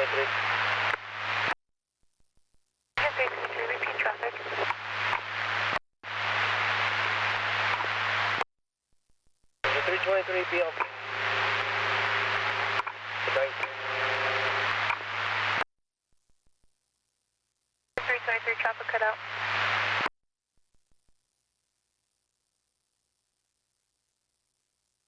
repeat traffic. 323 PLP. Good night. 323 traffic cut out.